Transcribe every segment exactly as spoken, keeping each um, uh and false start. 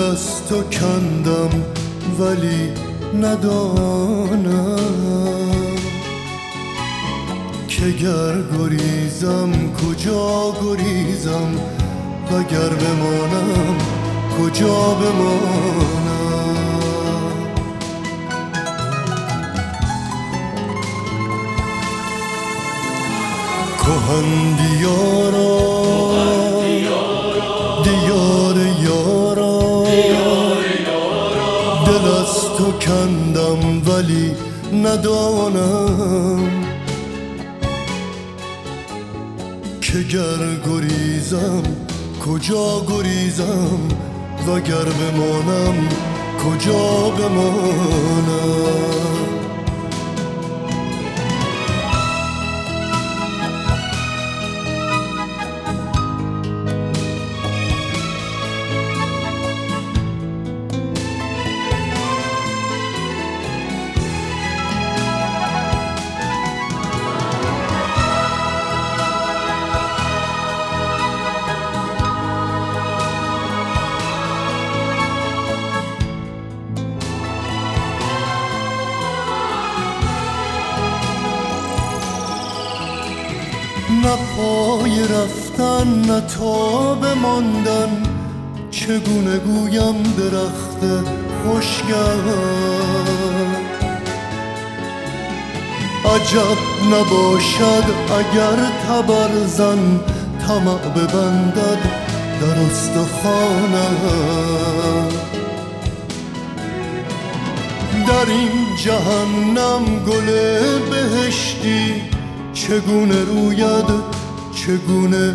از تو کندم ولی ندانم که گر گریزم کجا گریزم وگر بمانم کجا بمانم. کهن دیارا دیار یارا دل از تو کندم ولی ندانم که گر گریزم کجا گریزم وگر بمانم کجا بمانم. نه پای رفتن نه تاب ماندن، چگونه گویم درخت خوشگل. عجب نباشد اگر تبرزن طمع ببندد در استخوانم. در این جهنم گل بهشتی چگونه روید چگونه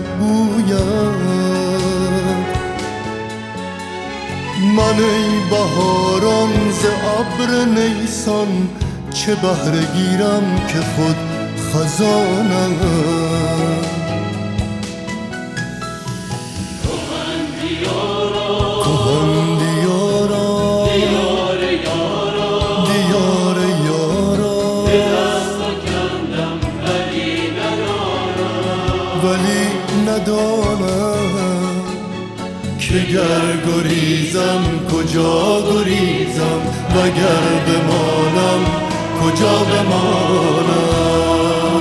بوید. من ای بهاران ز ابر نیسان چه بهره گیرم که خود خزانم. کهن دیارا کهن دیارا دیار یارا دیار یارا دل از تو کندم ولی ندانم ولی ندانم که گر گریزم کجا گریزم وگر بمانم کجا بمانم.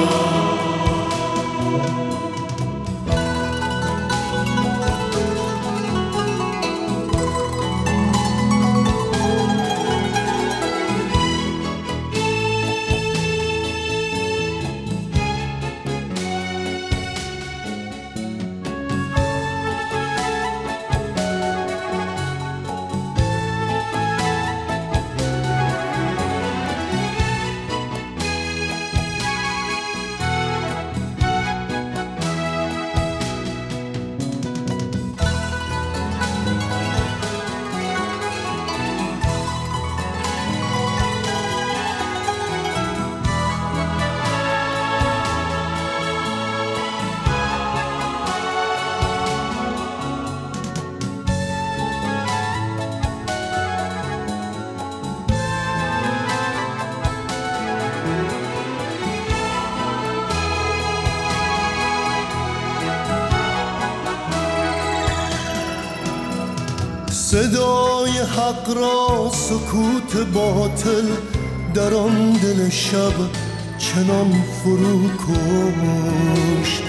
صدای حق را سکوت باطل در آن دل شب چنان فرو کشت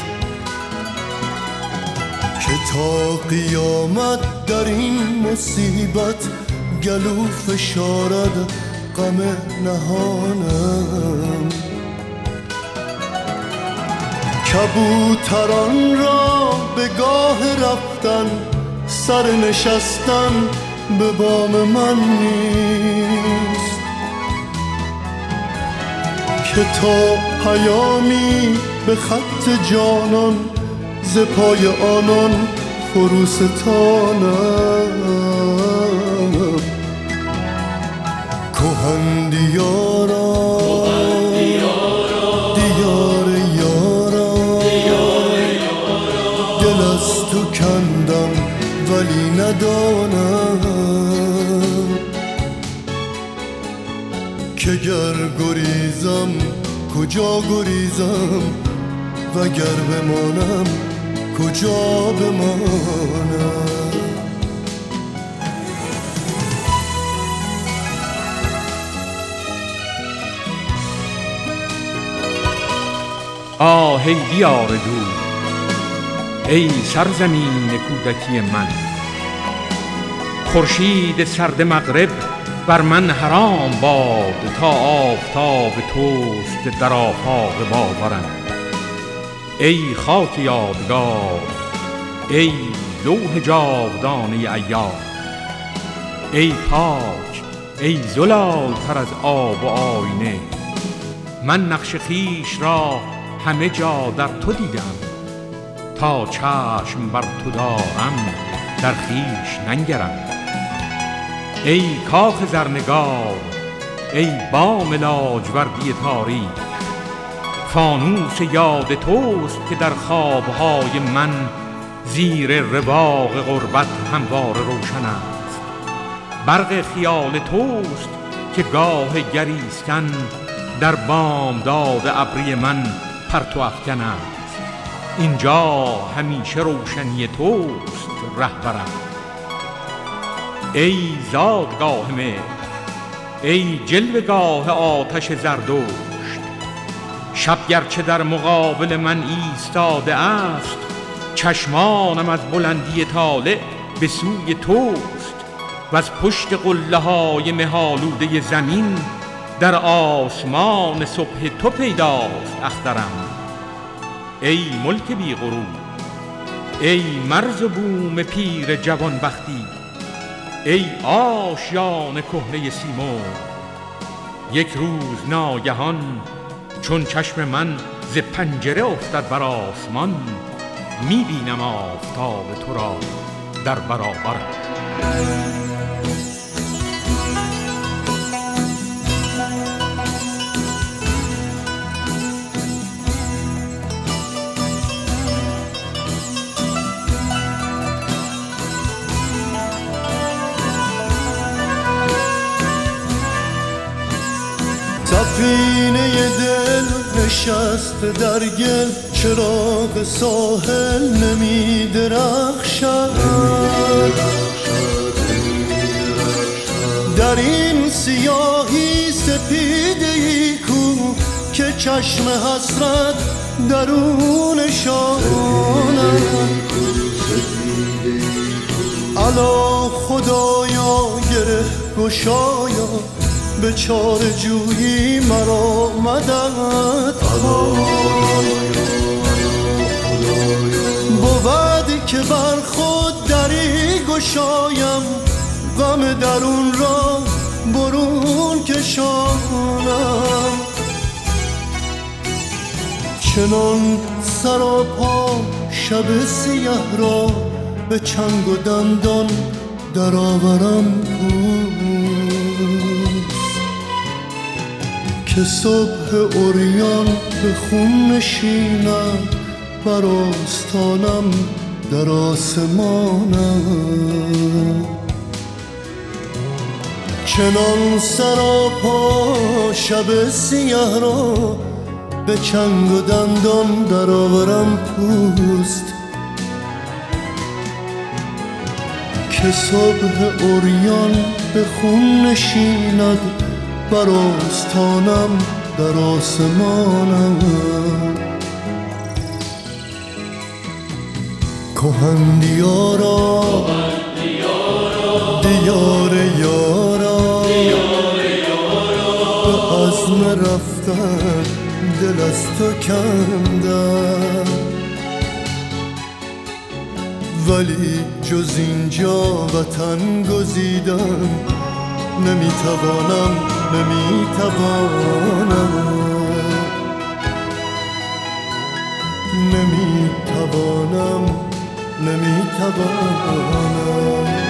که تا قیامت در این مصیبت گلو فشارد غم نهانم. کبوتران را به گاه رفتن سر نشستن به بام من نیست که تا پیامی به خط جانان ز پای آنان فرو ستانم. کهن دیارا دیار یارا دل از تو کندم ولی ندانم که گر گریزم کجا گریزم وگر بمانم کجا بمانم. آه ای دیار دور، ای سرزمین کودکی من. خورشید سرد مغرب بر من حرام باد، تا آفتاب توست در آفاق باورم. ای خاک یادگار، ای لوح جاودانه ایام، ای پاک، ای زلال تر از آب و آینه. من نقش خیش را همه جا در تو دیدم، تا چشم بر تو دارم در خیش ننگرم. ای کاخ زرنگار، ای بام لاجوردی تاریک، فانوس یاد توست که در خوابهای من زیر رواق غربت همواره روشن است. برق خیال توست که گاه گریستن در بامداد ابری من پرتو افکن است. اینجا همیشه روشنی توست رهبرم. ای زادگاه مهر، ای جلوه‌گاه آتش زردشت، شب گرچه در مقابل من ایستاده است، چشمانم از بلندی طالع به سوی توست و از پشت قله‌های مه‌آلوده زمین در آسمان صبح تو پیداست اخترم. ای ملک بی غرور، ای مرز و بوم پیر جوانبختی، ای آشیان کهنه سیمرغ. یک روز ناگهان چون چشم من ز پنجره افتد بر آسمان، می‌بینم آفتاب تو را در برابرم. سفینه دل نشست در گل، چراغ ساحل نمی درخشد. در این سیاهی سپیده‌ای کو که چشم حسرت درونشان است. الا خدایا گره گشایا، به چاره جویی مرا مدد کن. بود که بر خود دری گشایم، غم درون را برون کشانم. چنان سراپا شب سیه را به چنگ و دندان درآورم که صبح عریان به خون نشیند بر آستانم در آسمانم. چنان سراپا شب سیه را به چنگ و دندان درآورم پوست که صبح عریان به خون نشیند بر آستانم در آسمانم. کهن دیارا دیار یارا، به عزم رفتن دل از تو کندم، ولی جز اینجا وطن گزیدم نمیتوانم نمیتوانم نمیتوانم نمیتوانم